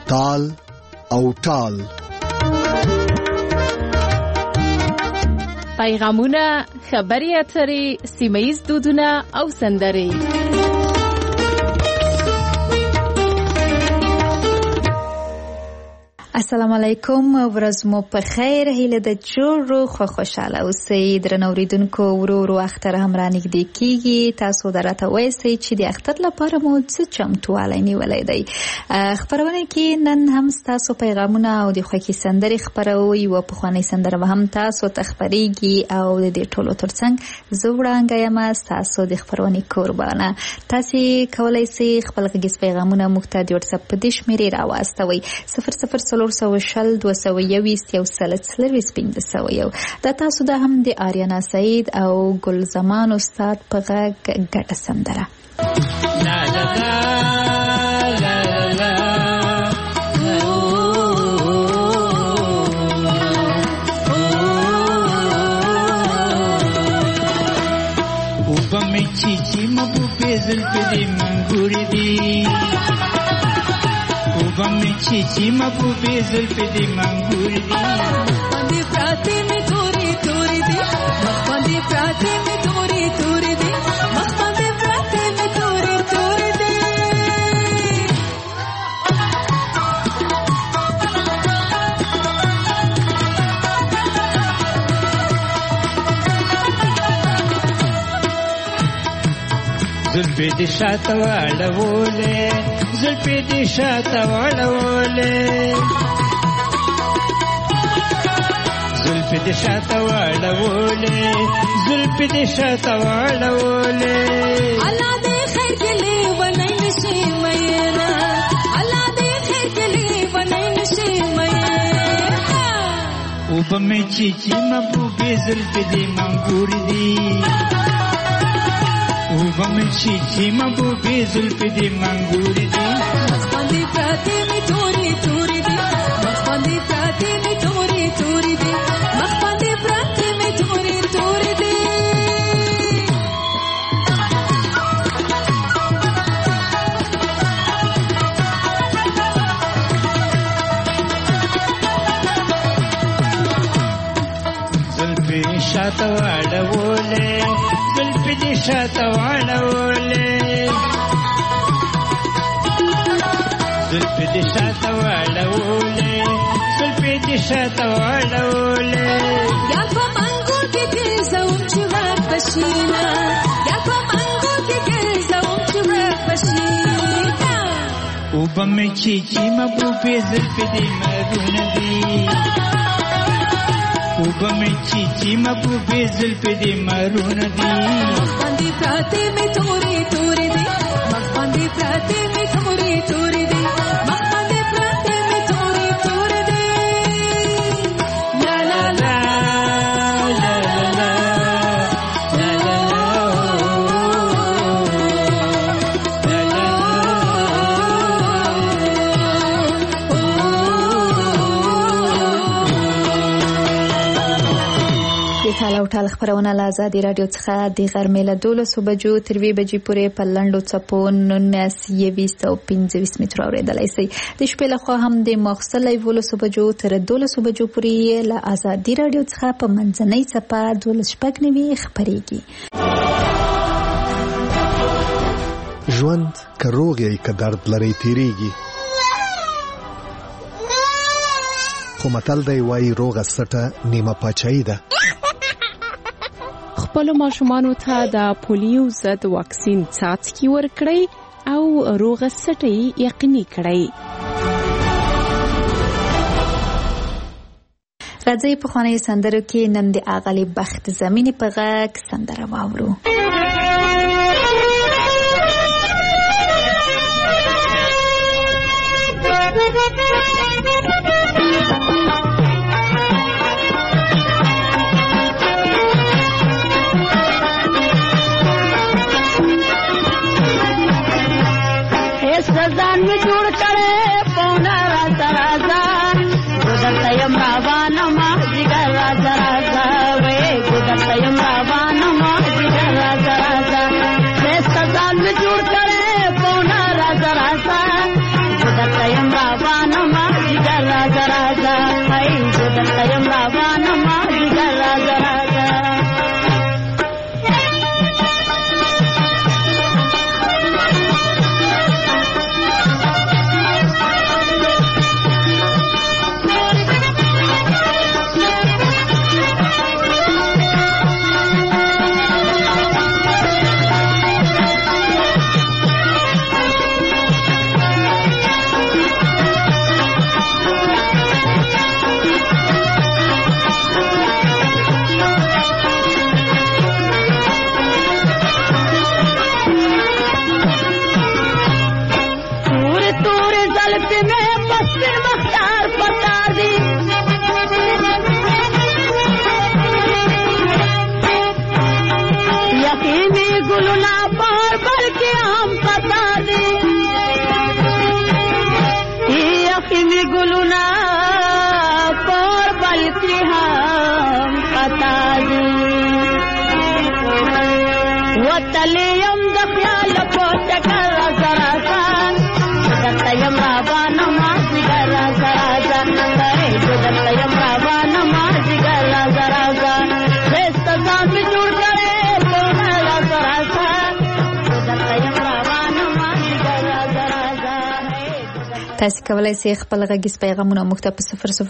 تال او ټال. پیغامونه، خبري اترې، سیمه‌ییز دودونه او سندرې. السلام علیکم، ورځ مو په خیر. هیله د جوړو خو خوشاله اوسئ. درنو اوریدونکو، ورو اختر هم را نږدې کیږي. تاسو درته وایئ چې د اختر لپاره مو څه چمتووالی نیولی دی. خپرونه کې نن هم تاسو پیغامونه او د خوښۍ سندرې خپروي. یوه پخوانۍ سندره به هم تاسو ته خپریږي او د دې ټولو ترڅنګ زه وړانګه یم، تاسو د خپرونې قربانه. تاسو کولی شئ خپل غږیز پیغامونه موږ ته د واتساپ په دې شمېرې راواستوئ 004021 دا تاسو دا هم د آریانا سعید او ګلزمان استاد په غږ ګډه سندره. لا لا لا لا لا وبمې چې مبو پېزل په دې منګوري دي، وبمې چې مبو پېزل په دې منګوري دي، باندې پراته مې توري توري دي، باندې پراته مې توري توري دي، باندې پراته مې توري توري دي. زلفې دې شاته واړولې، زلفې دې شاته واړولې، زلفې دې شاته واړولې، زلفې دې شاته واړولې. الله دې خیر کړي ونای نشي مېنا، الله دې خیر کړي ونای نشي مېنا. وبمې چې محبوبې زلفې دې منګوري دي، وبمې چې محبوبې زلفې دې منګوري دي، باندې پراته مې توري توري دي، باندې پراته مې توري توري دي، باندې پراته مې توري توري دي. زلفې شاته واړولې، زلفې دې شاته واړولې، زلفې دې شاته واړولې، زلفې دې شاته واړولې. یا په منګو کې ګرځوم چې ورک بشینا، یا په منګو کې ګرځوم چې ورک بشینا. وبمې چې محبوبې زلفې دې مرونه دي، وبمې چې محبوبې زلفې دې مرونه دي، باندې پراته مې توري توري دي، باندې پراته مې توري توري دي، باندې پراته مې توري توري دي. لا لا لا لا لا لا لا ټال او ټال خبرونه له آزادي رادیو څخه د غرمې له 12 بجو تر 2 بجې پورې په لنډو څپو 19 او 25 مترو اورېدلای شئ. د شپې له خوا هم د ماخوستن له 12 بجو تر 12 بجو پورې له آزادي رادیو څخه په منځنۍ څپه 12:09 خبرېږي. ژوند که روغ یې که درد لري تیریږي، خو متل دی وایي روغه سټه نیمه پاچاهي ده. خپل ماشومانو ته د پولیو ضد واکسین څاڅکي ورکړئ او روغه سټه یقیني کړئ. راځي په خواني سندرو کې نن د اغلی بخت زمینی په غږ سندره واورو. ځان می جوړ کړي پونا راځه راځه ګدرته یم روانه ما جګر راځه راځه وې ګدرته یم روانه ما جګر راځه راځه ځان می جوړ کړي پونا راځه راځه ګدرته یم روانه تلیم د خیال په چکر راځه راځه درته یم روانه مازدیګر راځه راځه درته یم روانه مازدیګر راځه راځه ښایسته ځان مې جوړ کړی پونه راځه راځه درته یم روانه مازدیګر راځه راځه. تاسو کولای شئ خپل غږیز پیغامونه موږ ته په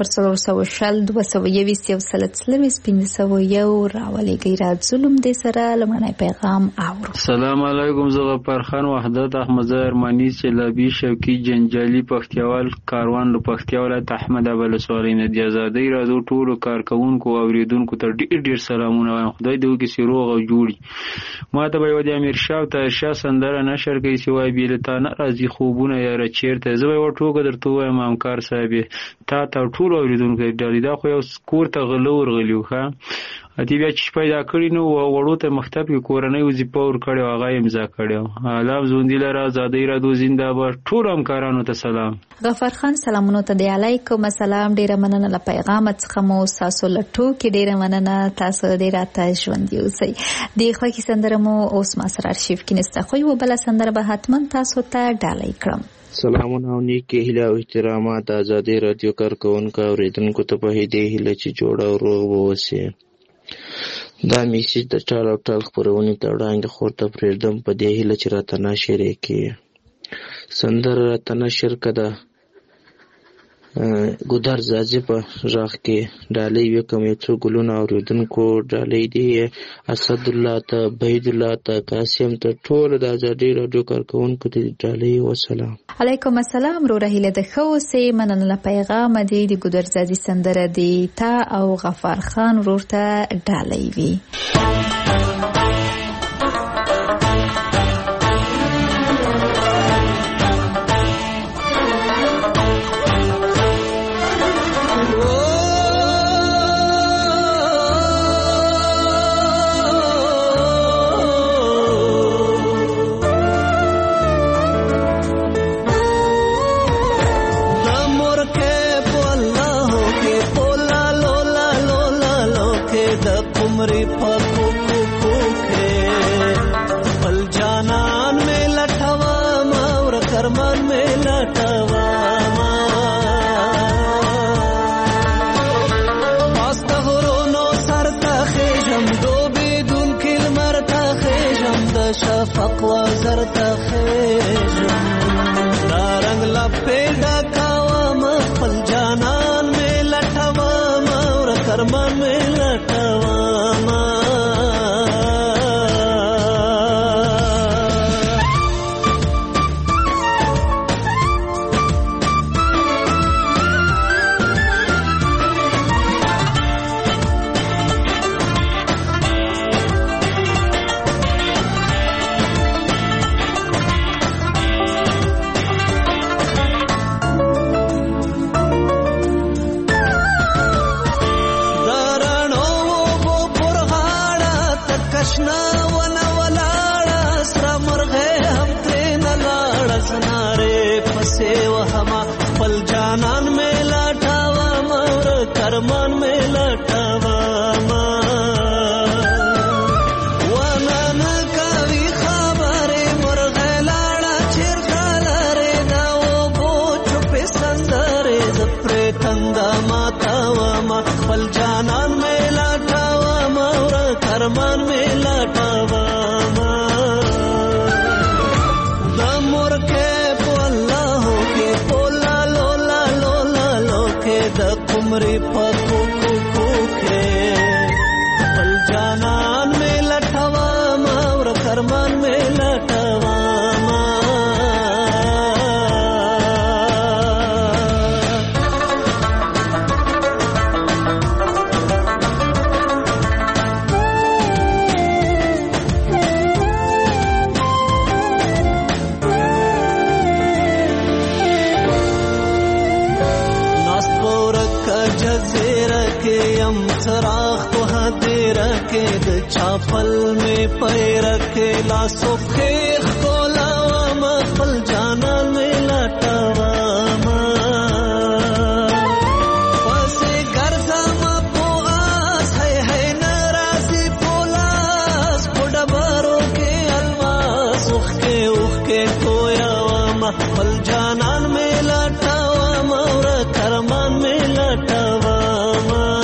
00322 راولېږئ. راځولم دې سره لمړنی پیغام اورو. السلام علیکم. زه غفار خان وحدت احمد ارمانی چلابی شوقي جنجالي پختیوال کاروان له پختیا ولایت احمد ابل سوالې نه دی آزادۍ راځو ټولو کارکونکو او اوریدونکو ته ډیر سلامونه وایم. خدای دې وکړي چې روغ او جوړي. ما ته به یو د امیر شاه او طاهر شاه سندره نشر کوي چې وایي بیلتانه راځي خوبونه یاره چیرته. زه به یو ټوکه درته ووایم همکار صاحب تا ته ټولو اوریدونکو ډالۍ دا خو یو کور ته غله ورغلي ښه اتی بیا چې پیدا کړی نو وړو ته مکتب کې کورنۍ وظیفه ورکړې هغه امضا کړې. الله زوندی لره آزادۍ راځو زنده باد. ټول همکارانو ته سلام. غفار خان سلامونه ته دی. علیکم السلام. ډیره مننه له پیغام څخه مو تاسو لټو کې ډیره مننه. تاسو ډیر راته ژوند یوسئ. د خوږی سندره مو اوس ما سره ارشیف کې نسته خو یو بل سندره به حتما تاسو ته ډالۍ کړم. سلامونه او نیکی هیله او احترامات آزادۍ رادیو کارکونکو اوریدونکو ته په دې هیله چې جوړ او روغ اوسئ. دا میسیج د ټال او ټال خپرونې ته وړاندې خور ته پرېږدم په دې هیله چې راته نشر یې کړي. سندره راته نشر کړه ګودر زازي په غږ کې ډالۍ وکم. یو څو ګلونه اوریدونکو ډالۍ دی اسد الله ته بهید الله ته قاسم ته ټول د آزادۍ رادیو کارکونکو ته ډالۍ وسلام. علیکم السلام. رو رهیله د خوسه مننه له پیغام دی د ګودر زازي سندره دی تا او غفار خان ورته ډالۍ وی. اوخکې تویوم خپل جانان مې لټوم ورک ارمان مې لټوم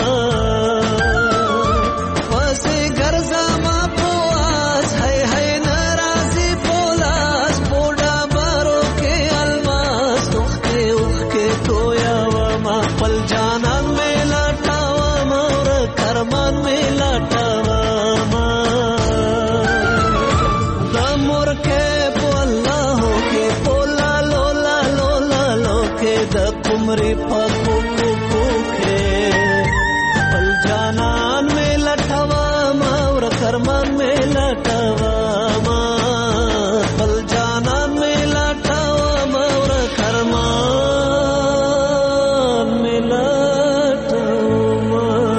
پسې ګرځم په واز هی هی ناراضي پولاس په ډبرو کې الماس اوخکې اوخکې تویوم خپل جانان مې لټوم ورک ارمان مې لټوم عمرې پکو کو کې بل جانان مې لټوم او کرمان مې لټوم بل جانان مې لټوم او کرمان مې لټوم.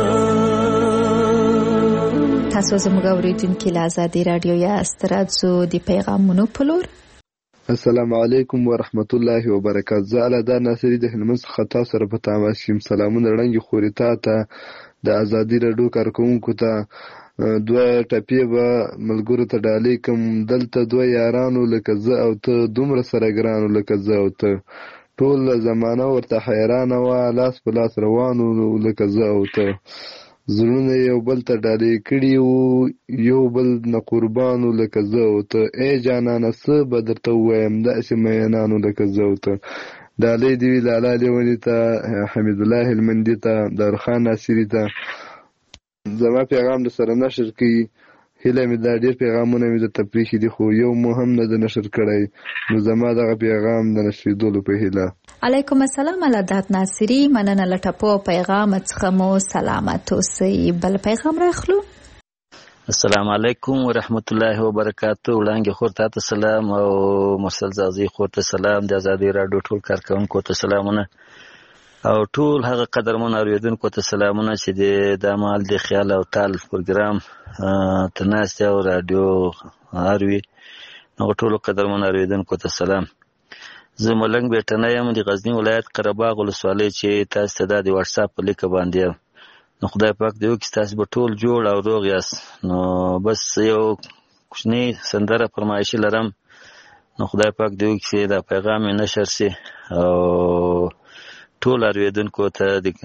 تاسو زموږ اوریدونکو له آزادي رادیو یا استرادزو د پیغامونو په لور. السلام علیکم ورحمت الله وبرکاته. زه علادار ناصری د هلمند څخه تاسو سره په تماس یم. سلامونه وړاندې خوري ته د آزادي رادیو کارکوونکو ته دوه ټپې به ملګرو ته ډالۍ کوم. دلته دوه یارانو لکه زه او ته دومره سره ګرانو لکه زه او ته ټول زمانه ورته حیرانه وه لاس په لاس روانو لکه زه او ته زړونه یو بل ته ډالۍ کړي وو یو بل نه قربانو لکه زه او ته ای جانانه څه به درته ووایم داسې مینانو لکه زه او ته. ډالۍ دې وي لالا لیوني ته حمید الله هلمندي ته دارخان ناصري ته. زما پیغام در سره نشر کړي هیله مې دا ډېر پیغامونه مې درته پرېښي دي خو یو مو هم نه ده نشر کړی نو زما دغه پیغام د نشریدلو په هیله. علیکم السلام علادات ناصری مننه له ټپو پیغام څخه مو سلامت اوسئ. بل پیغام راخلو. السلام علیکم ورحمت الله وبرکاته. وړاندې خور ته سلام او مرسل زازي خور ته سلام. د آزادي رادیو ټول کارکوونکو ته سلامونه او ټول هغه قدرمن اوریدونکو ته سلامونه چې د مال د خیال او تال پروګرام تناسته او رادیو اروي نو ټول قدرمن اوریدونکو ته سلام. زه ملنګ بیٹنه یم د غزنی ولایت قرهباغ ولسوالۍ چې تاسو ته د واتس اپ په لیک باندې نو خدای پاک دې وکړي تاسو به ټول جوړ او روغ یاست. نو بس یو کوچنی سندره فرمایشي لرم نو خدای پاک دې وکړي دا پیغام نشر شي او ټول اوریدونکو ته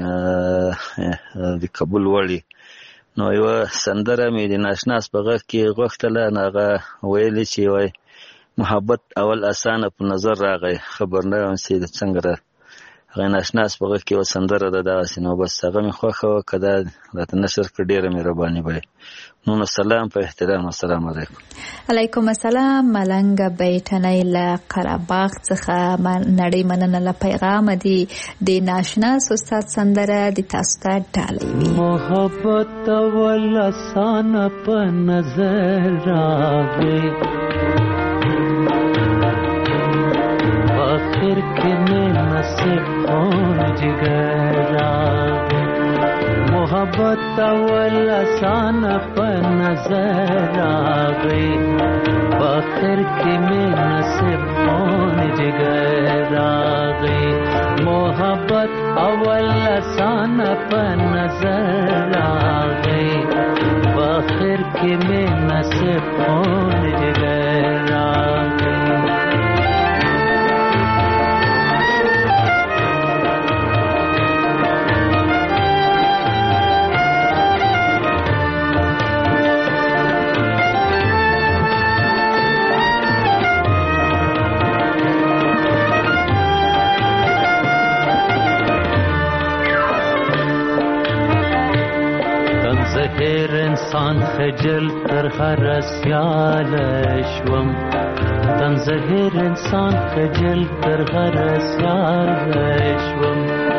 د قبول وړي. نو یو سندره مې د ناشناس په غږ کې غوښتله هغه ویلې چې وای محبت اول اسانه په نظر راغی خبر نه یم چې څنګه هغه ناشناس په غږ کې یو سندره ده داسې نو بس هغه مې خوښه وه که دا راته نشر کړه ډېره مهرباني به نو سلام په احترام. السلام علیکم. علیکم السلام. ملنګ بیٹنۍ له قرهباغ څخه نړۍ مننه له پیغام دی د ناشناس استاد سندره د تاسو ته ډالۍ وي. محبت اول اسانه په نظر راغی آخر کې مې نصیب خون جگر راغی. محبت اول اسانه په نظر راغی آخر کې مې نصیب خون جگر راغی. محبت اول اسانه په نظر راغی آخر کې مې نصیب خون جگر راغی. زهر انسان خجل تر هر سیال شوم تن زهر انسان خجل تر هر سیال شوم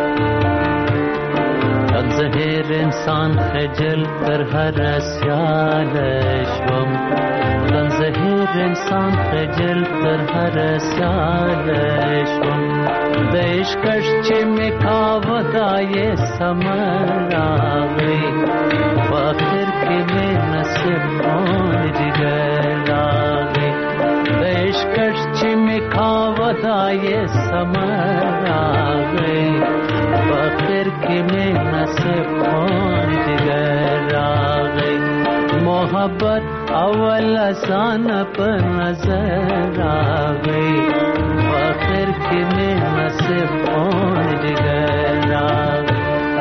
تن زهر انسان خجل تر هر سیال شوم تن زهر انسان خجل تر هر سیال شوم د عشقش چې مې کاوه دا یې سمر راغی آخر کې مې نصیب خون جگر راغی. د عشقش چې مې کاوه دا یې سمر راغی آخر کې مې نصیب خون جگر راغی. محبت اول آسان په نظر راغی آخر کې مې نصیب اون جګر راغی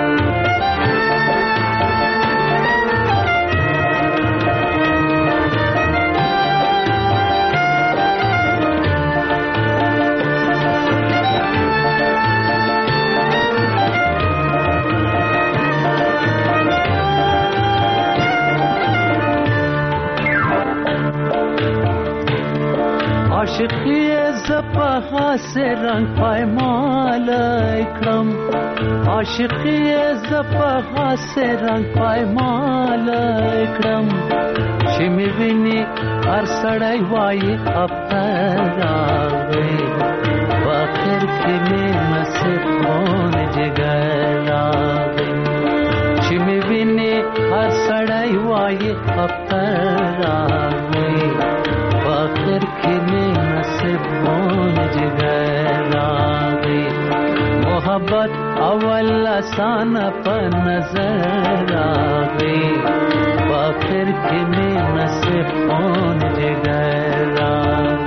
عاشقی زپا سے رنگ پایمال اکرم عاشقی زپا سے رنگ پایمال اکرم شمی ویني هر سړی وایي افتر راغی واخر کې مې نصیب مون جګر راغی شمی ویني هر سړی وایي افتر راغی واخر کې مې نصیب مون جګر راغی محبت اول آسان په نظر راغی واخر کې مې نصیب مون جګر راغی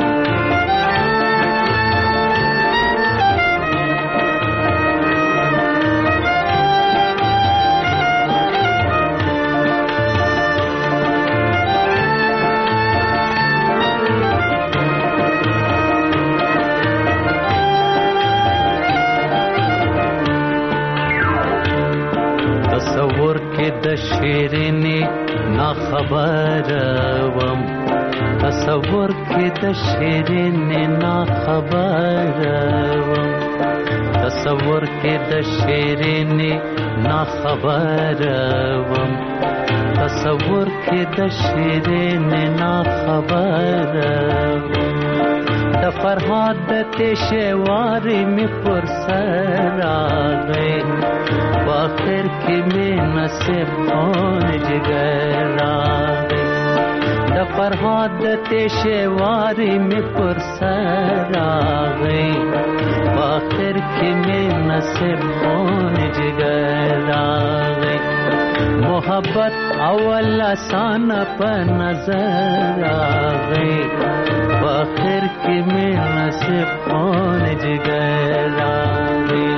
تصور کې د شیرینی نا خبر وم تصور کې د شیرینی نا خبر وم تصور کې د شیرینی نا خبر وم تصور کې د شیرینی نا خبر وم د فرهاد د تشواري می پر سر راغی واخر کې مې نصیب اون جګر راغی د فرهاد د تشواري می پر سر راغی واخر کې مې نصیب اون جګر راغی محبت اول آسان په نظر راغی واخر کې مې نصیب اون جګر راغی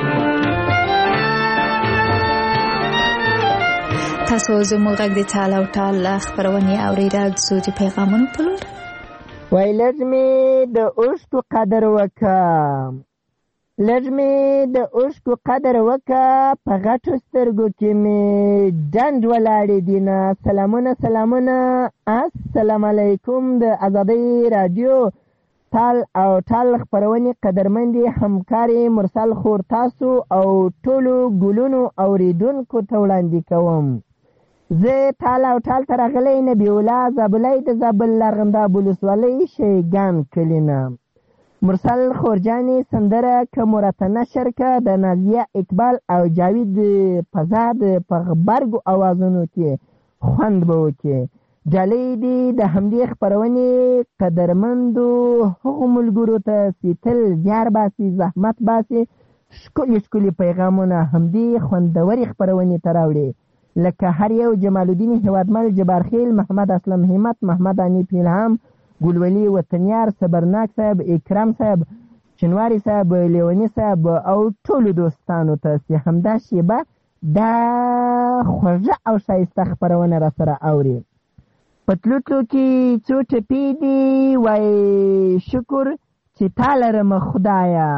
تاسو زموږ غږ د ټال او ټال خبرونه اوریدل زوجي پیغامونه پلور وای لازمي د اوشکو قدر وکم لازمي د اوشکو قدر وکم په غټو سترګو کې می ډنډ ولاړې دینه سلامونه السلام علیکم د آزادۍ رادیو ټال او ټال خبرونه قدرمندي همکاري مرسل خور تاسو او ټولو ګلونو اوریدونکو ته وړاندې کوم زه ټال او ټال ترغلې نبی الله زابلې د زابل لرغنده بولسوالۍ شیګان کلینا مرسل خورجانی سندره که مرتنه شرکه د نازیه اقبال او جاوید پزاد په غبرګو اوازونو کې خوند به وکړي جالۍ دي د همدې خپرونې قدرمندو هغو ملګرو ته چې تل زیار باسي زحمت باسي ښکلي پیغامونه همدې خوندورې خپرونې ته راوړي لکه هر یو جمال الدین هیوادمل جبارخیل محمد اسلم همت محمد انیف الهام ګلولي وطنیار صبرناک صاحب اکرام صاحب چنواری صاحب لیونی صاحب او ټولو دوستانو ته چې همدا شیبه دا خوږه او ښایسته خپرونه را سره اوري پتلوتلو کې څو ټپې دي وای شکر چې تا لرم خدایا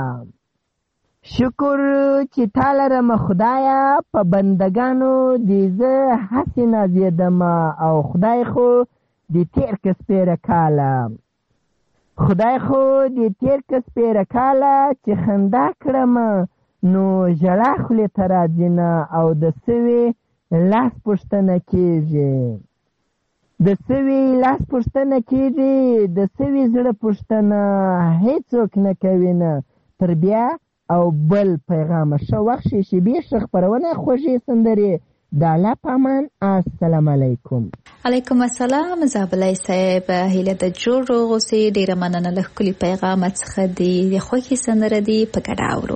شکر چې تا لرم خدایا په بندگانو دې زه هسې نازېدم او خدای خو دې تېر که سپېره کاله خدای خو دې تېر که سپېره کاله چې خندا کړم نو ژړا خولې ته راځي نه او د سوي لاس پوښتنه کېږي د سوي لاس پوښتنه کېږي د سوي زړه پوښتنه هیڅوک نه کوي نه تر بیا او بل پیغام ښه وخت شي شیبې ښه خپرونه خوږې سندرې د الله په امان السلام علیکم علیکم السلام زابلای صاحب هیله د جوړ روغ اوسې ډیره مننه له ښکلي پیغام څخه دی د خوښې سندره دی په ګډه اورو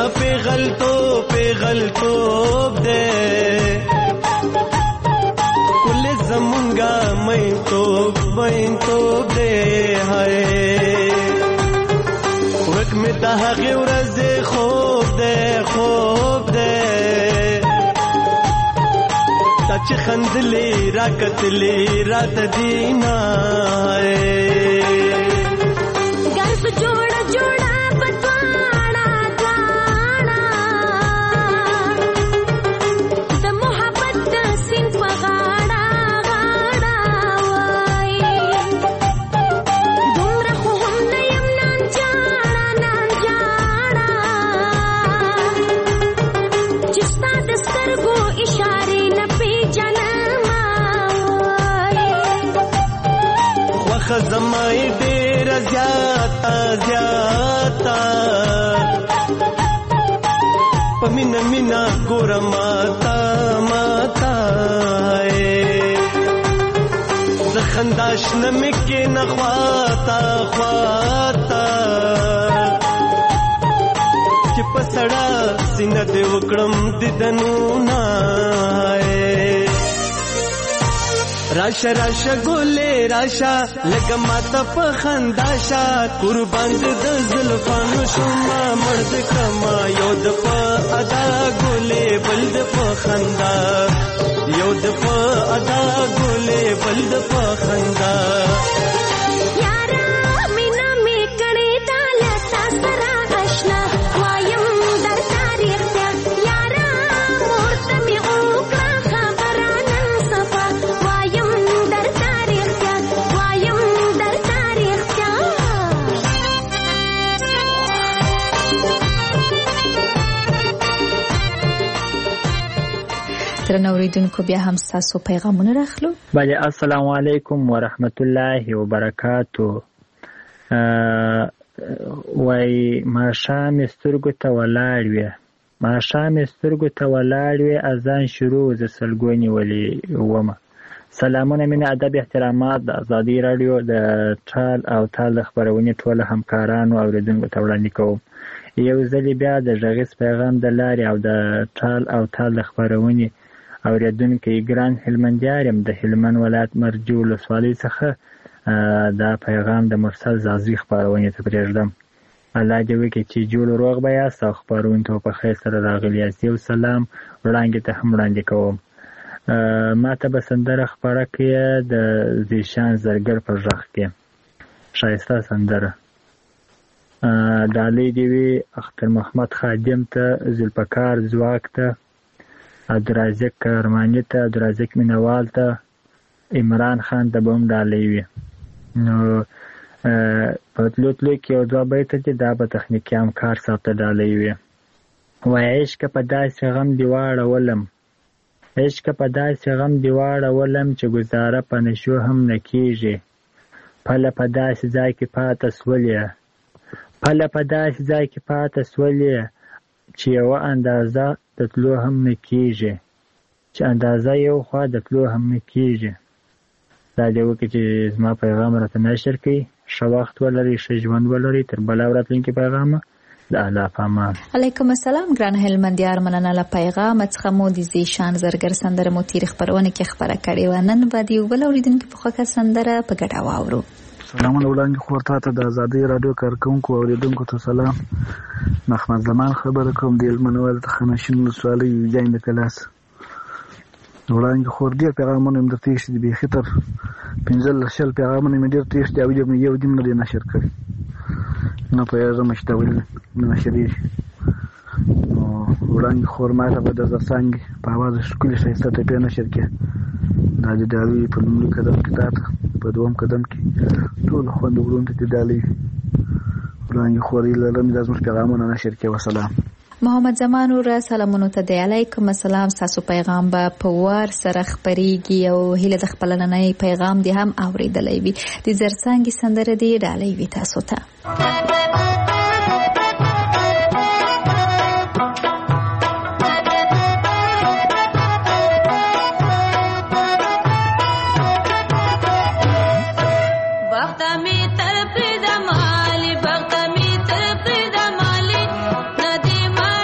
پیغلتوب دے کل زمونگا مینتوب دے ہائے ورک میں تاغی ورز خوب دے تاچ خندلی راکتلی رات دینا ہائے گرف جوڑا بتوانا دوانا د محبت د سین په غاړه وای دومره خو هم نه یم نن جاړه چې ستا د سترګو اشارې نه پیژنم وای خوښه زمای ډېره زیاته په مینا ګوره ماتا زه خندا شنه مې کې نه خواته چې په سړه سینه دې وکړم دیدنونه راشه ګولې راشه لکه ماته په خندا شه قربان د زلفانو شوما مرد کما یو د په ادا ګولې بل د په خندا یو د په ادا ګولې بل د په خندا یارا مینا می کړي داله سره آشنا وایم در تاریخ ته یارا مورته می وکړه خبره نن صفا وایم در تاریخ ته درنو اوریدونکو بیا هم تاسو پیغامونه راخلو. بله السلام علیکم ورحمت الله وبرکاتو. وای ماښام سترګو ته ولاړ وې اذان شروع ز سلګونی ولی ومه. سلامونه مینه ادب احترامات د ازادي رادیو د ټال او تال خبرونه ټول همکارانو او اوریدونکو ته وړاندې کوم. یو ځل بیا د غږیز پیغام د لارې او د ټال او تال خبرونه اوریدونکو ګران هلمندیارم د هلمند ولایت مرجو ولسوالۍ څخه دا پیغام د مرسل زازي خبرونه ته پرېږدم. الله دې وکړي چې جوړ روغ به یاست او خبرونه ته په خیر سره راغلي یاست. یو سلام وړاندې ته هم وړاندې کوم. ما ته به سندره خبره کړې د زیشان زرګر په غږ کې ښایسته سندره. ډالۍ دې وي اختر محمد خادم ته، ذوالفقار ځواک ته، عبدالرازق کرماني ته، عبدالرازق مینوال ته، عمران خان ته به هم ډالۍ وي. نو په تلو کې یو دوه بیته دي دا به تخنیکي همکار صاحب ته ډالۍ وي. وایي عشقه په داسې غم دې واړولم چې ګزاره په نشو هم نه کېږي. پله په داسې ځای کې پاته سولې چې یوه اندازه د تلو هم نه کېږي، چې اندازه یو خوا د تلو هم نه کېږي. دا دې وکړي چې زما پیغام راته نشر کړي. ښه وخت ولرئ، ښه ژوند ولرئ. تر بله راتلونکي پیغامه د الله په امان. علیکم السلام ګران هلمندیار، مننه له پیغام څخه مو د زیشان زرګر سندره مو تیر خبرونه کې خبره کړې و. نن به د یو بل اوریدونکي په خوښه سندره په ګډه واورو. سلامونه وړاندې خور ته د ازادۍ راډیو کارکونکو او اوریدونکو ته سلام. محمد زمان خبره کوم د هلمند ولایت خانشین ولسوالۍ جاین د کلاس. وړاندې خور ډېر پیغامونه مې درته ایښي دي، بیخي تر 15 پیغامونه مې ډېر ایښي دي او یو دې نه دی نشر کړی. نه پوهېږم چې دا ولې نه نشرېږي. نو وړاندې خور ما ته به د زرڅانګې په اواز ښکلې ښایسته ټپې نشر کړې. دا د ډالۍ په لومړي قدم کې تا ته، په دوم قدم کې ټولو خویندو وروڼو ته دې ډالۍ وي. وړاندې خور هیله لرم دا زموږ پیغامونه نشر کړي. وسلام. محمد زمان ورا سلامونو ته دی. علیکم السلام. تاسو پیغام به په وار سره خبرېږي او هیله د خپل نننۍ پیغام دی هم اورېدلی وي. د زرڅانګې سندره دی ډالۍ وي تاسو ته. Bhakta mi tarp da mali,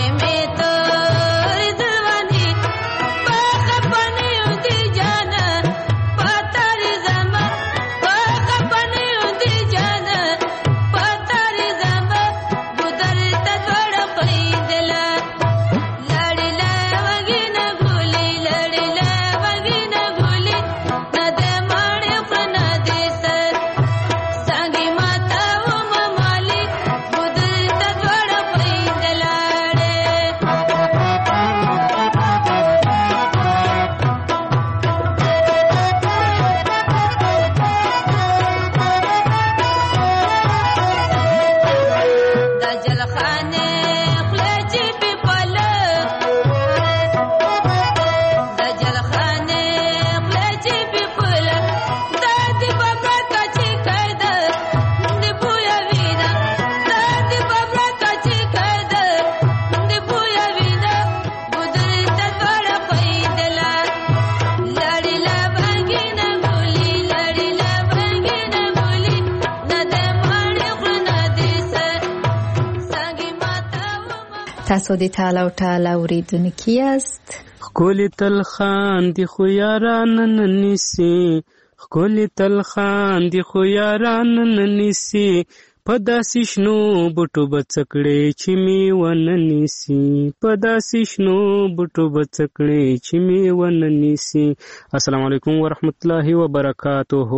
تاسو د ټال او ټال اوریدونکي یاست. ښکلي تل خاندي خو یاران نه نیسي، ښکلي تل خاندي خو یاران نه نیسي، په داسې شنو بوټو به څه کړې چې مې ونه نیسي، په داسې شنو بوټو به څه کړې چې مې ونه نیسي. السلام علیکم ورحمت الله وبرکاته.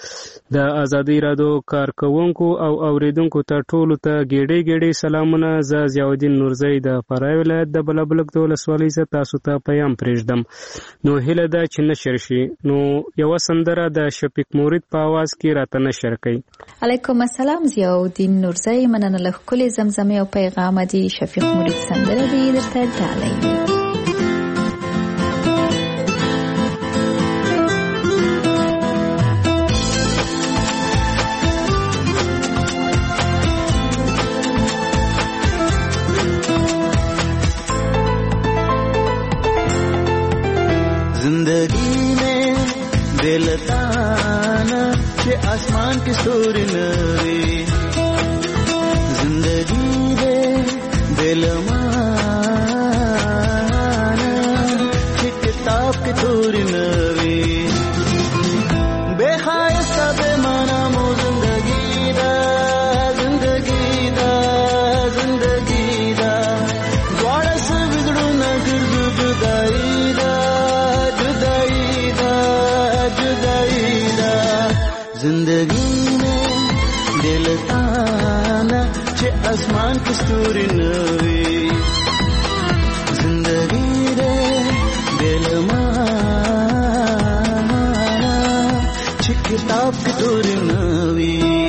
د ازادي راډیو کارکونکو او اوریدونکو ته ټولو ته ګېډې ګېډې سلامونه. زه ضیاءالدین نورزی د فراه ولایت د بلابلک د ولسوالۍ څخه تاسو ته پیغام پرېږدم. نو هیله ده چې نشر شي. نو یوه سندره د شفیق مورید په اواز کې راته نشر کړئ. علیکم السلام ضیاءالدین نورزی، مننه له ښکلې زمزمې او پیغامه دي. شفیق مورید سندره دې درته ډالۍ. जिंदगी में बेलताना के आसमान के सूर नवे, जिंदगी में बेलमाना के किताब के तूर नवे, बेखायस्ता बेमाना मो जिंदगी दा, जिंदगी दा, जिंदगी दा, द्वारा से बिगड़ू न गिरदू जुदाई दा, जिंदगी में दिल ताना चे आसमान की सूरी नवी, जिंदगी रे दिल माना चे किताब की सूरी नवी.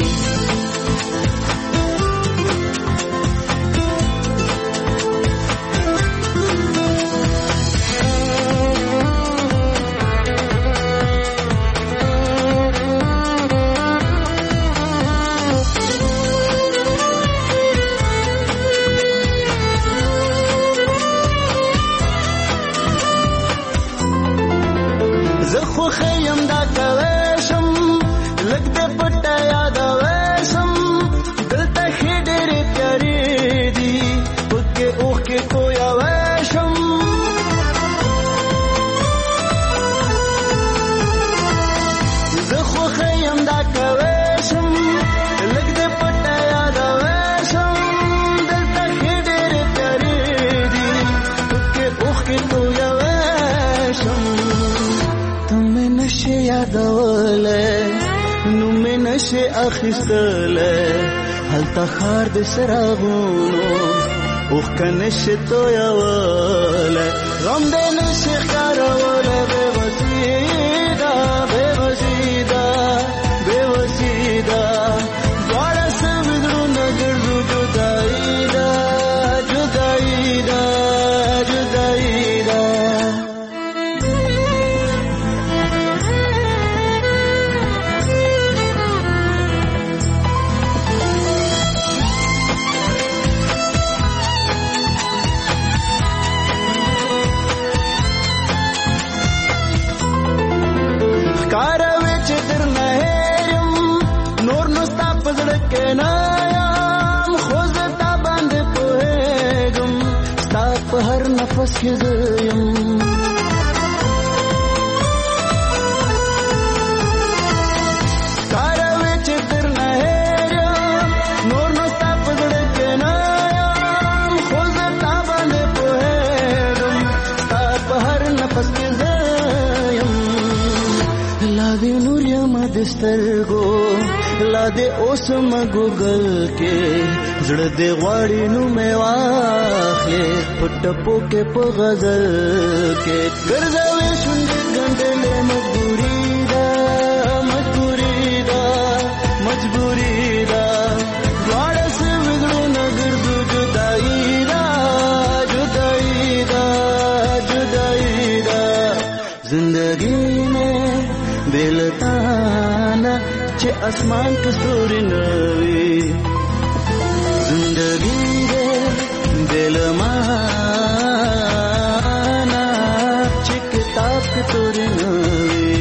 خیم دا کوشم لګ دې پټه یاد وشم دلته خډېر پیاري دي پکې اوخ کې کویا وشم زه خو خیم دا کوشم لګ دې پټه یاد وشم دلته خډېر پیاري دي پکې اوخ کې کویا وشم. نشه یادوله نو مې نشه اخیستله هلته خار د سراغونو اوخ که نشه تویوله غم دې نشه ښکاروله بې وسیده بې وسیده بې وسیده دواړه سوي زړونه ګرځو جدایي ده جدایي ده جدایي ده. په هر نفس کې زه یم کاروي چې درنه هېر یم نور نو ستا په زړه کې نه یم خو زه تا باندې پوهېږم ستا په هر نفس کې زه یم لا دې نور یم د سترګو لا دې اوس م ګوګل کې زړه دې غواړي نو مې واخلې په ټپو کې په غزل کې ګرځوي شونډې ګنډلې مجبوري ده دواړه سوي زړونه ګرځو جدایي ده زندګي مې بې له تا نه چې اسمان کې ستوري نه وي زندګي دې بې له ما نه چې کتاب کې ستوري نه وي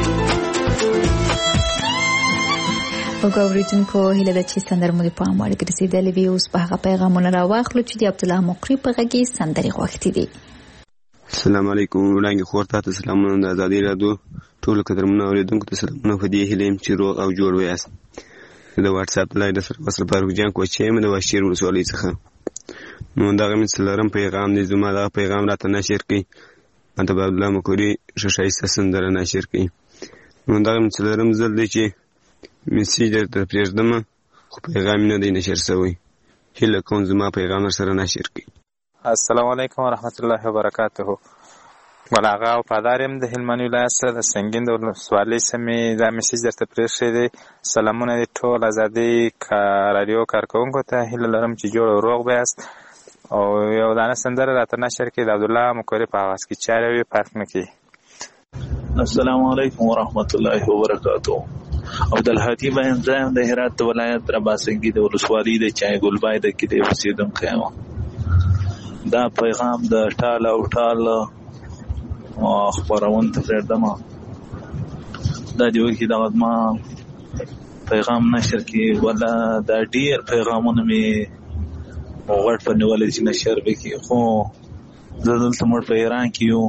اوریدونکو هیله ده چې سندره مو د پام وړ ګرځېدلې وي. اوس په هغه پیغامونه راواخلو چې د عبدالله مقری په غږ کې سندرې غوښتې دي. السلام علیکم وړاندې خور ته سلامونه د ازادي راډیو ټولو قدرمنو اوریدونکو ته سلامونه په دې هیله یم چې روغ او جوړ ویاست. د واتس اپ لایډ سره وصل فاروق جان کوچې مې د واشیر ولسوالۍ څخه نو دغه مې څلورم پیغام دی زما دغه پیغام راته نشر کړي ماته به عبدالله مقری ښایسته سندره نشر کړي نو دغه مې څلورم ځل دی چې میسیج درته پرېږدم خو پیغام نه دی نشر شوی هیله کوم زما پیغام سره نشر کړي. السلام علیکم ورحمت الله وبرکاته. ولاغه او پادار يم د هلمند ولایت سره د سنگین د ولسوالۍ سمې دا میسیج درته پرېښی دی. سلامونه دي ټول ازادي رادیو کارکوونکو ته هیله لرم چې جوړ او روغ بیاست او یو دانه سندره راته نشر کړي د عبدالله مقری په اواز کې چارې وي فرق نه کوي. السلام علیکم ورحمت الله وبرکاته. عبدالهادي بایم زایم د هرات ولایت رباسنګي د ولسوالۍ د چای ګلبای د کې د اوسېدونکی یم. دا پیغام د ټال او ټال خپرون ته پرېږدم دا دی وکړي دغه زما پیغام نشر کړي ولا دا ډېر پیغامونه مې غوږ په نیولی چې نشر وکړي خو زه دلته موږ په ایران کې یو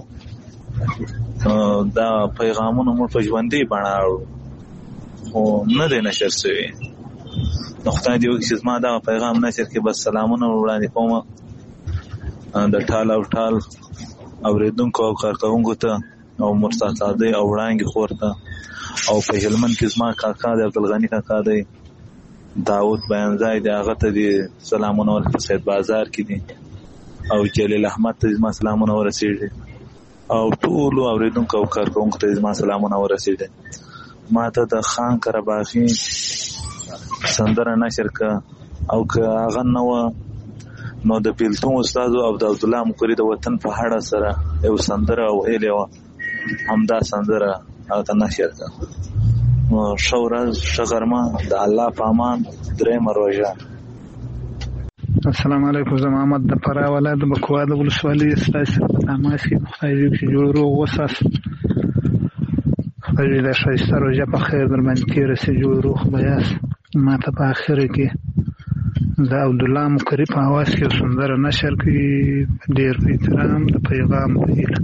دا پیغامونه موږ په ژوندۍ بڼه اړو خو نه دی نشر شوی نو خدای دې وکړي چې زما دغه پیغام نشر کړي بس سلامونه وړاندې کوم د ټال او ټال اوریدونکو او کارکوونکو ته او مرتضی او وړانګې خور ته او په هلمند کې زما کاکا دی عبدالغني کاکا دی داود بیانځای دی هغه ته دي سلامونه په سید بازار کې دي او جلیل احمد ته زما سلامونه ورسېږي او ټولو اوریدونکو او کارکوونکو ته زما سلامونه ورسېږي. ما ته د خان کرباخي سندره نشر که او که هغه نه وه نو د بیلتون استادو او د عبدالله مقری د وطن په هړه سره یو سندره ویلې وه همدا سندره هغه ته نشر که. ښه ورځ ښه غرمه د الله په امان درېیمه روژه. السلام علیکم زه محمد د فراه ولایت د بکوا د ولسوالۍ ستاسې سره په تماس کې خدای دې وکړي چې جوړ روغ اوساست خدای دې دا ښایسته روژه په خیر در باندې تېره شي جوړ روغ به یاست. ما ته په اخره کې د عبدالله مقری په اواز کې سندره نشر کړي ډېر په احترام د پیغام په هیله.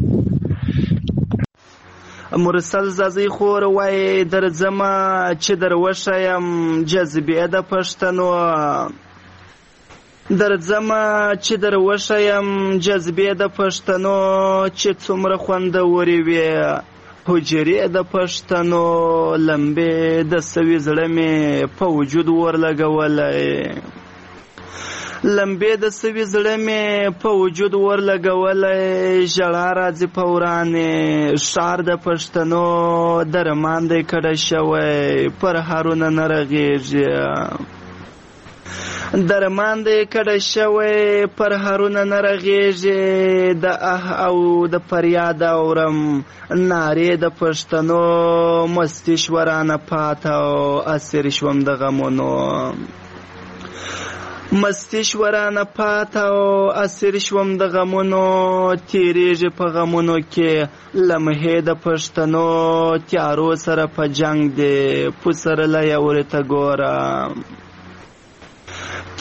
مرسل زازی خور وای درځمه چې دروښیم جذبې د پښتنو درځمه چې دروښیم جذبې د پښتنو چې څومره خوندورې وي حجرې د پښتنو لمبې د سوي زړه مې په وجود ورلګولی لمبې د سوي زړه مې په وجود ورلګولی ژړا راځي په ورانې ښار د پښتنو درمان دی کډه شوی پر هارونه نه رغېږي درمان دی کډه شوی پر هارونه نه رغېږي د او د فریاد اورم نارې د پښتنو مستي شورانه پاته او اسیر شوم د غمونو مستی شورانه پاته او اسیر شوم د غمونو تیریږي په غمونو کې لمحې د پښتنو تیارو سره په جنگ دی پسرلی اورې ته ګوره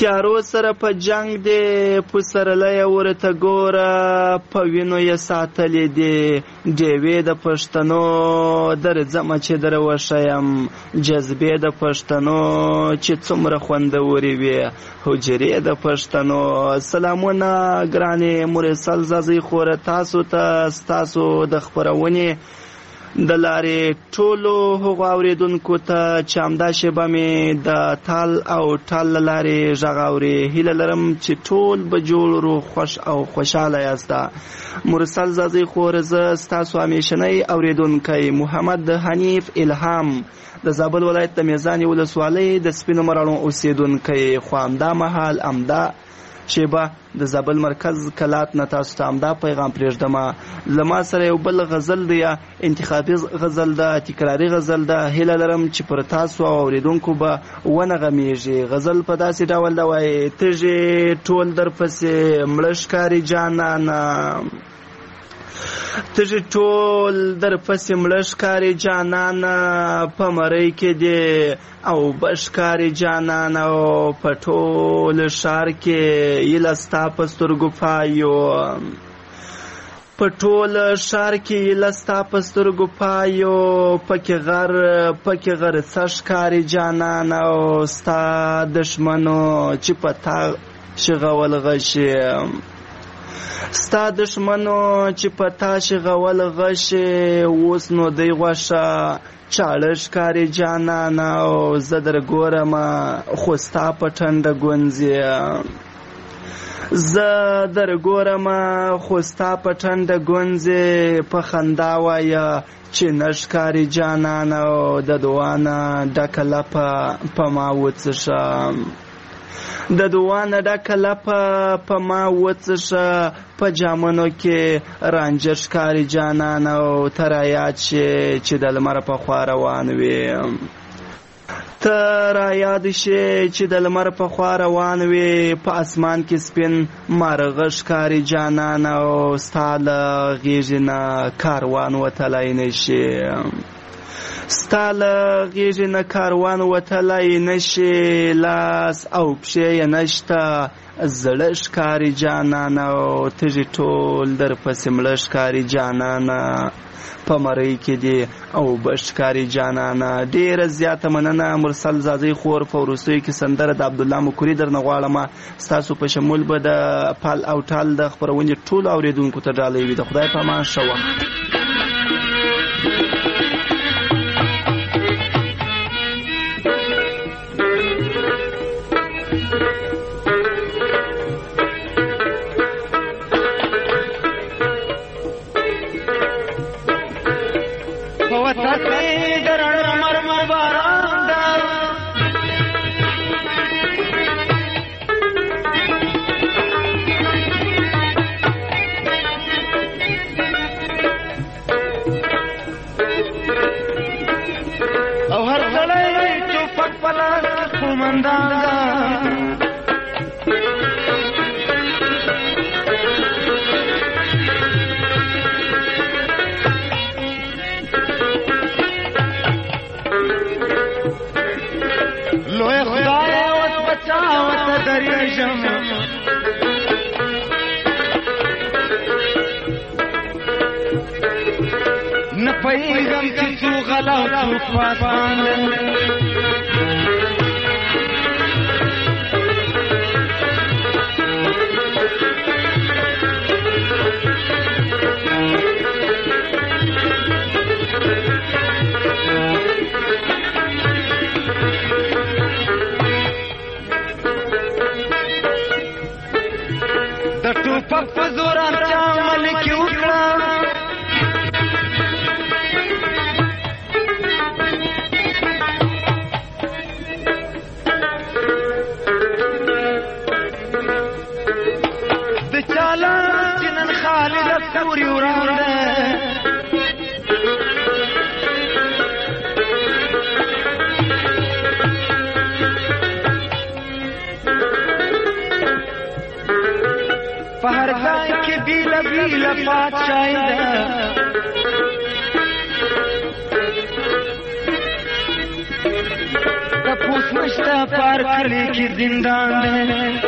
تیارو سره په جنگ دی پسرلی ورته ګوره په وینو یې ساتلې دي ډیوې د پښتنو درځمه چې در وښیم جذبې د پښتنو چې څومره خوندورې وي حجرې د پښتنو. سلامونه ګرانې مرسل زازۍ خوره تاسو ته ستاسو د خپرونې د لارې ټولو هغو اورېدونکو ته چې همدا شیبه مې د تال او ټال له لارې غږ اوري. هیله لرم چې ټول به جوړ روغ خوښ او خوشحاله یاسته. مرسل زازۍ خوره زه ستاسو همیشنی اورېدونکی محمد حنیف الهام د زابل ولایت د میزانې ولسوالۍ د سپینو مراڼو اوسېدونکی خو همدا مهال همدا شیبه د زابل مرکز کلات نه تاسو ته همدا پیغام پرېږدم. له ما سره یو بل غزل دی یا انتخابي غزل ده تکراري غزل ده. هیله لرم چې پر تاسو او اورېدونکو به ونغمیږي. غزل په داسې ډول ده وایي تږې ټول درپسې مړه ښکاري جانانه تږې ټول درپسې مړه ښکاري جانانه په مرۍ کې دی او بشکاري جانان او په ټول ښار کې ایله ستا په سترګو پایو په ټول ښار کې ایله ستا په سترګو پایو پکې غر څه ښکاري جانان او ستا دښمنو چې په تا شغول غشي ستا دښمنو چې په تا شغول غشي اوس نو دی غوښه چاړه ښکاري جانانه او زه در ګورمه خو ستا په ټنډه ګونځې زه در ګورمه خو ستا په ټنډه ګونځې په خندا وایه چې نه ښکاري جانانه او د دوانه ډکه لپه په ما وڅښه د دوانه ډکه لپه په ما وڅښه په جامنو کې رانجه ښکاري جانانه او ته رایاد شې چې د لمر په خوا روان وې ته رایاد شې چې د لمر په خوا روان وې په اسمان کې سپین مارغه ښکاري جانانه او ستا له غېږې نه کاروان وتلی نه شي ستا له غېږې نه کاروان وتلی نه شي لاس او پښې یې نشته زړه ښکاري جانانه او تږي ټول درپسې مړه ښکاري جانانه په مرۍ کې دی او بشکاري جانانه. ډېره زیاته مننه مرسل زازۍ خور. په وروستیو کې سندره د عبدالله مکوري درنه غواړم ستاسو په شمول به د پال او ټال د خپرونې ټولو اورېدونکو ته ډالۍ وي. د خدای په امان ښه وخت. تپوس نشته پار کلی کې زندان دی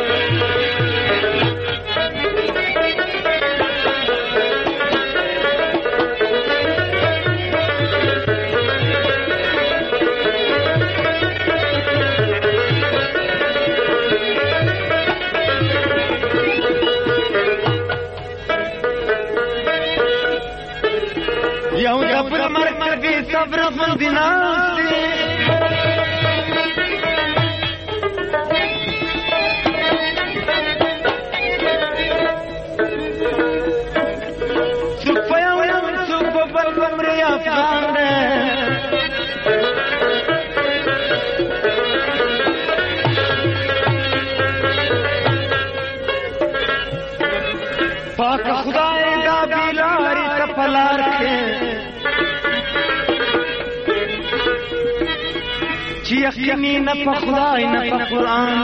یو دبر مرکبی صبر غندی ناستی سوک پا یو سوک پا بل بمری افغان ده پاک خدای دا بیلاری تپلار کے چی یقینی نه په خدای نه په قرآن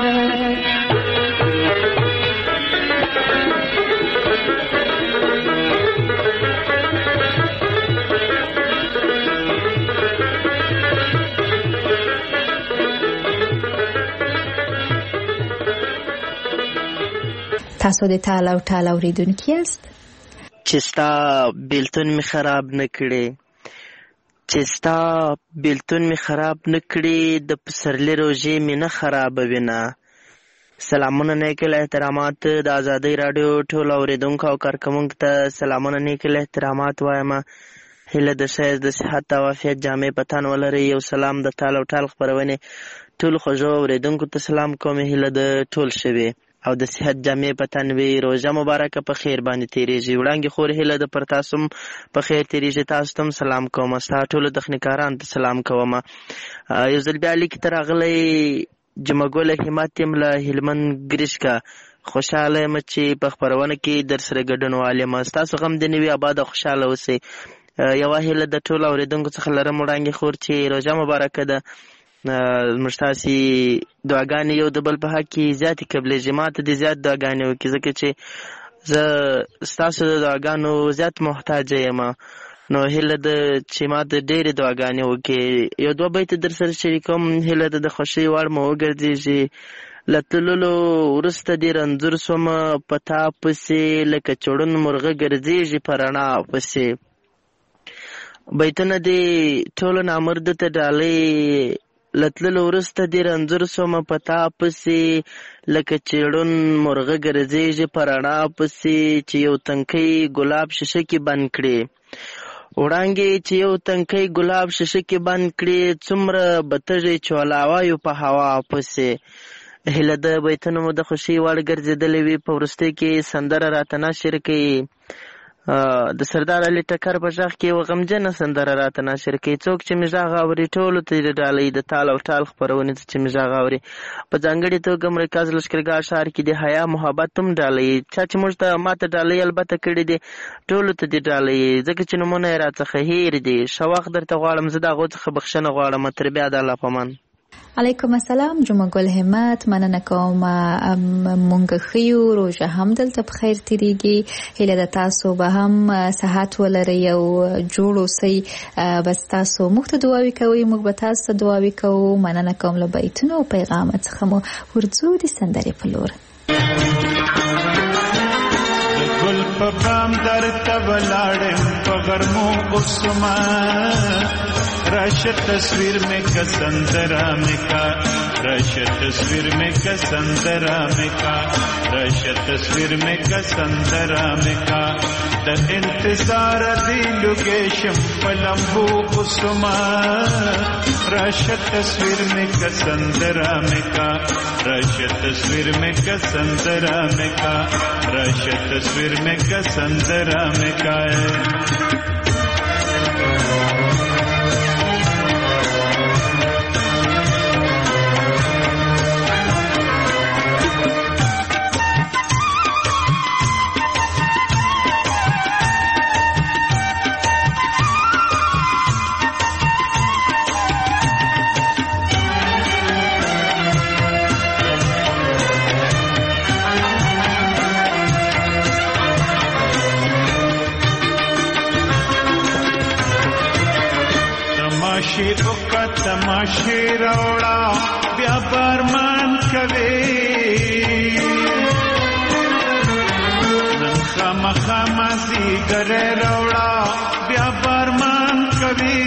تاسو د ټال او ټال اوریدونکي یاست چې ستا بیلتون می خراب نکړي چې ستا بیلتون می خراب نکړي د پسرلی روژې می نه خرابوي نه. سلامونه نیکل احترامات د ازادۍ راډیو ټول اوریدونکو او کارکوونکو ته سلامونه نیکل احترامات وایم. هیله د ښایست د صحت او عافیت جامې په تن ولرئ. یو سلام د ټال او ټال خپرونې ټولو خوږو اوریدونکو ته سلام کوم. هیله د ټول شوي او د صحت جامې په تن وي. روژه مبارکه په خیر باندې تیریږي. وړانګې خور هیله د پر تاسو په خیر تیریږي. تاسو ته سلام کوم. ستا ټولو تخنیکارانو ته سلام کوم. یو ځل بیا لیک ته راغلی جمعګل همت یم له هلمند ګرشکه. خوشحاله یم چې په خپرونه کې در سره ګډون والیم. ستاسو غم دې نه وي، اباد خوشحاله اوسئ. یوه هیله د ټولو اورېدونکو څخه لرم وړانګې خور چې روژه مبارکه ده. زموږ تاسې دعاګانې یو د بل په حق کې زیاتې قبلېږي. ما ته دې زیات دعاګانې وکړي ځکه چې زه ستاسو د دعاګانو زیات محتاجه یم. نو هیله ده چې ما ته ډېرې دعاګانې وکړي. یو دوه بیته در سره شریکوم. هیله ده د خوښۍ وړ مو وګرځېږي. له تللو وروسته دې رنځور شومه په تا پسې لکه چړون مرغه ګرځېږي په رڼا پسې. بیتونه دې ټولو نامرده ته ډالۍ. له تللو وروسته دې رنځور شومه په تا پسې لکه چړون مرغه ګرځېږي په رڼا پسې چې یو تنکی ګلاب شیشه کې بند کړي. وړانګې چې یو تنکی ګلاب شیشه کې بند کړي څومره به تږی چولاوایو په هوا پسې. هیله د بیتونو مو د خوښۍ وړ ګرځېدلې وي. په وروستۍ کې سندره راته ناشر کوي. د سردار علي ټکر په غږ کې یوه غمجنه سندره راته ناشر کوي. څوک چې مې غږ اوري ټولو ته یې ډالۍ د تال او ټال خپرونې ته چې مې غږ اوري. په ځانګړې توګه مرکز لښکرګاه ښار کې د حیا محبت هم ډالۍ. چا چې موږ ته ما ته ډالۍ البته کړي دي ټولو ته دې ډالۍ ځکه چې نومونه یې راڅخه هیر دي. ښه وخت درته غواړم. زه د هغو څخه بخښنه غواړم. تر بیا د الله په امان. علیکم السلام. جمعه ګل همت مننه کوم. مونږ خیو روژه هم دلته په خیر تیریږي. هیله د تاسو به هم صحت ولرئ او جوړ اوسئ. بس تاسو موږ ته دعاوې کوئ، موږ به تاسو ته دعاوې کوو. مننه کوم له بیتونو او پیغام څخه مو ورځو د سندرې په لور. ګل په بام درته ولاړم په غرمو اوسما राशा तस्वीर में कसंदरा में का राशा तस्वीर में कसंदरा में का राशा तस्वीर में कसंदरा में का द इंतजार दिलु के शंपलंबू कुसुमा राशा तस्वीर में कसंदरा में का राशा तस्वीर में कसंदरा में का राशा तस्वीर में कसंदरा में का تماشې راوړه بیا برمان کوي نن خامخا مازدیګری راوړه بیا برمان کوي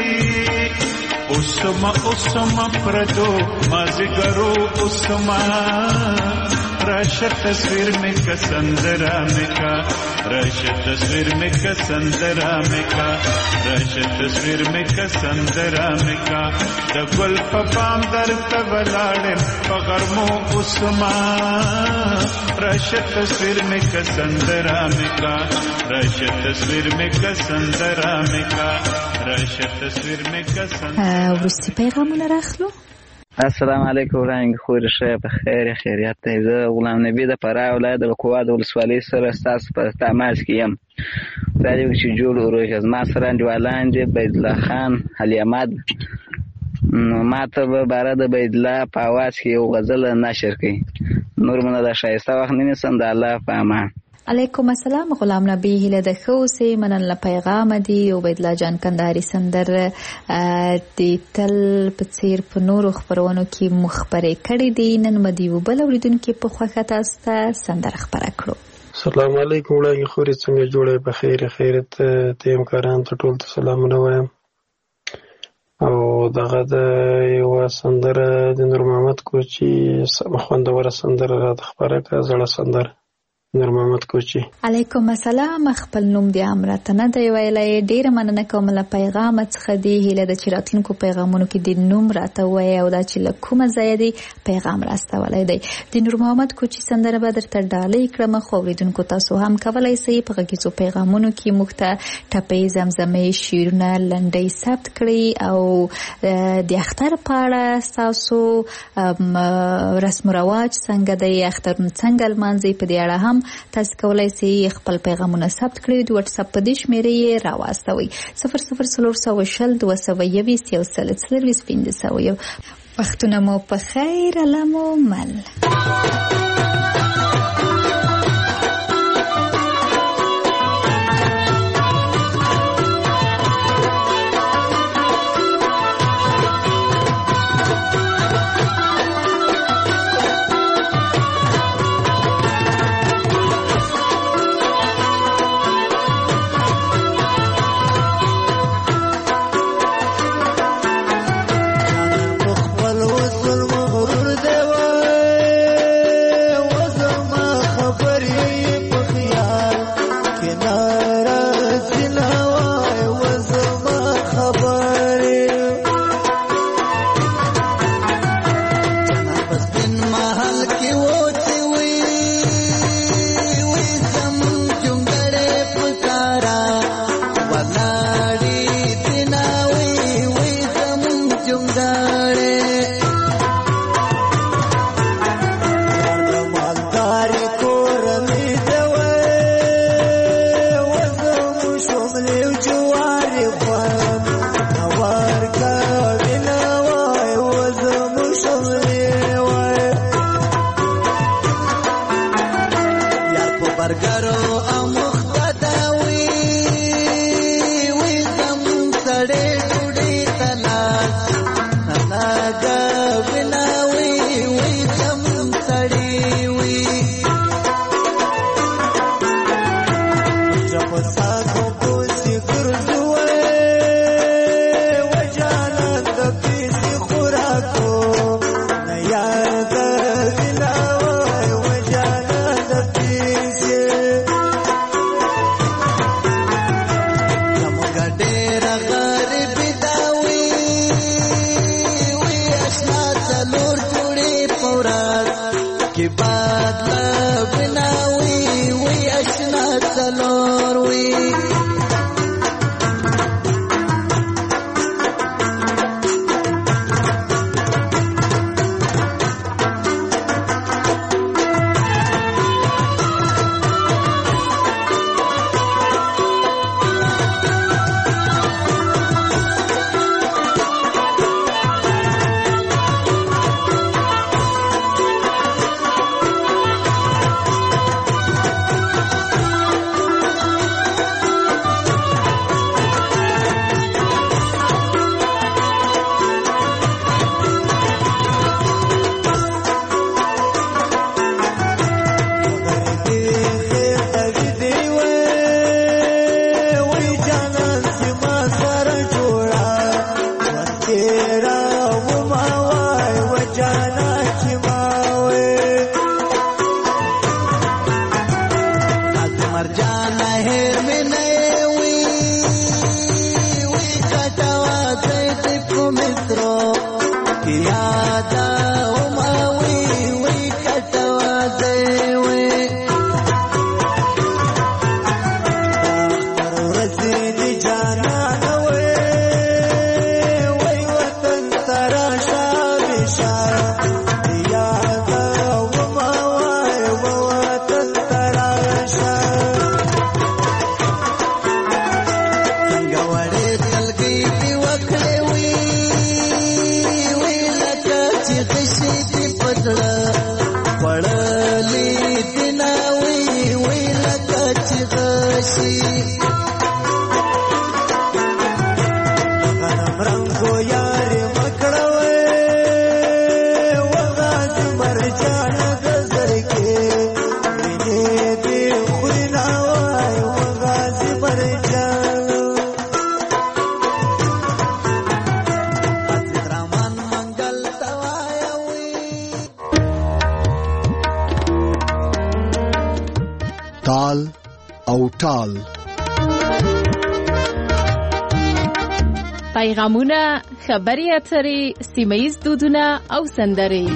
اوسما پردو مازدیګرو اوسما راشه تصویر میں کسندرا میں کا راشه تصویر میں کسندرا میں کا راشه تصویر میں کسندرا میں کا د ګل په پام درته ولاړم په غرمو اوسما راشه تصویر میں کسندرا میں کا راشه تصویر میں کسندرا میں کا راشه تصویر میں کسندرا ورستی پیغامونه راخلو. السلام علیکم وړاندې خورې ښه په خیر خیریت دی. زه غلام نبي د فراه ولایت د قوا د ولسوالۍ سره ستاسو په تماس کې یم. دا دی چې جوړ وروژه زما سره انډیوالان دي بیدالله خان علي احمد. ما ته به باره د بیدالله په اواز کې یو غزل نشر کړي. نور مو نه د ښایسته وخت نه نیسم. د الله په امان. علیکم السلام غلام نبی هیله د ښه اوسئ. مننه پیغام دی. عبیدالله جان کندهاري سندر د تل په څیر په نورو خپرونو کې مخبرې کړې دي. نن مو د یو بل اورېدونکي په خوښه تاسو ته سندره خپره کړو. السلام علیکم وړاندې خورې څنګه جوړې په خیر خیرت ته همکاران ته ټول ته سلامونه وایم. او دغه د یوه سندره د نور محمد کوچي خوندوره سندره راته خپره کړه. زړه سندره نور محمد کوچي. علیکم السلام. خپل نوم دې هم راته نه دی ویلی. ډېره مننه کوم له پیغامه څخه دی. هیله ده چې راتلونکو پیغامونو کې د نوم راته ووایې او دا چې له کومه ځایه دی پیغام راستولی دی. د نور محمد کوچي سندره به درته ډالۍ کړم. خو اورېدونکو تاسو هم کولی شئ په غږیزو پیغامونو کې موږ ته ټپې زمزمې شعرونه لنډۍ ثبت کړئ او د اختر په اړه ستاسو رسم و رواج څنګه دی، اخترونه څنګه لمانځئ، په دې اړه هم تاسو کولی شئ خپل پیغامونه ثبت کړئ. د واتساپ په دې شمېرې یې راواستوئ 00402021 وختونه مو په خیر. علم و مل. هیر می نه وی وی کټوا دې په مترو یادا او ما وی وی کټوا دې وی ورته دې جانا وی وی وطن ترا شابشا تال او ټال پیغامونه، خبري اترې، سیمه‌ییز دودونه او سندرې.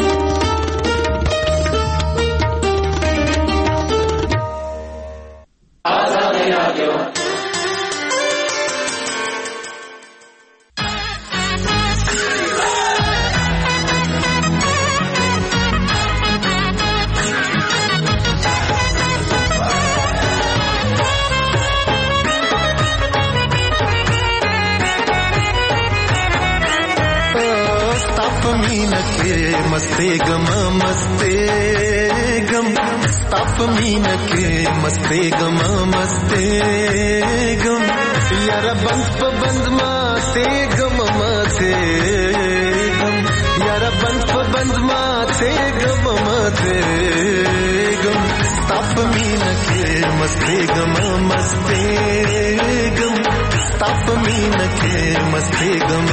मस्ते गम स्ताप मीन के मस्ते गम यार बंद बंद माते गम माते गम यार बंद माते गम माते गम स्ताप मीन के मस्ते गम स्ताप मीन के मस्ते गम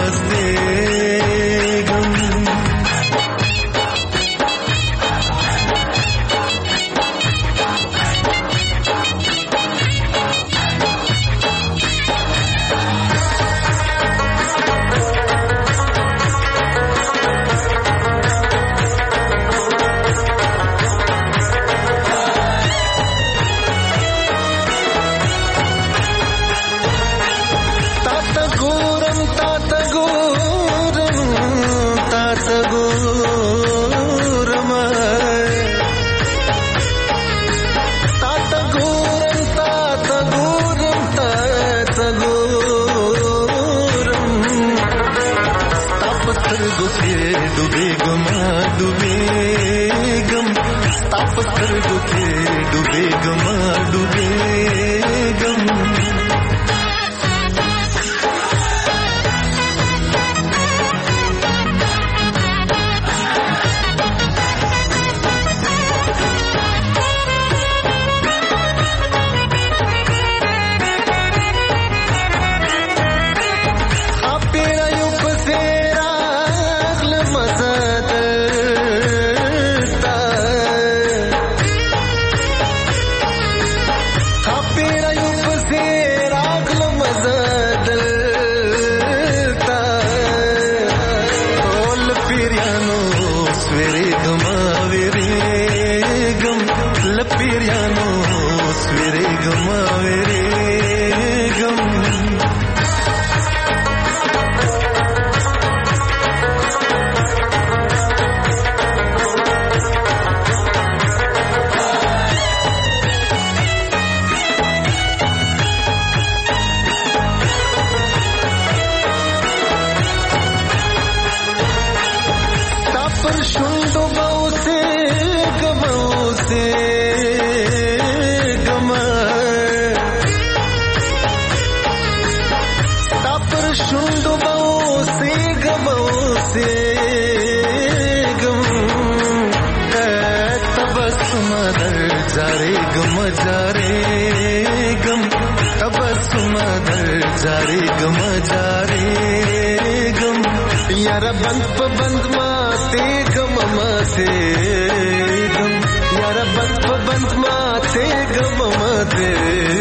यारा बंद माते गम माते गम यारा बंद माते गम माते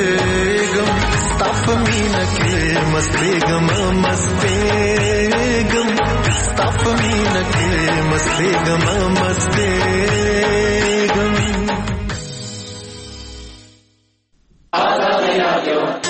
Stop me nakil mastegam mastegam. Stop me nakil mastegam mastegam.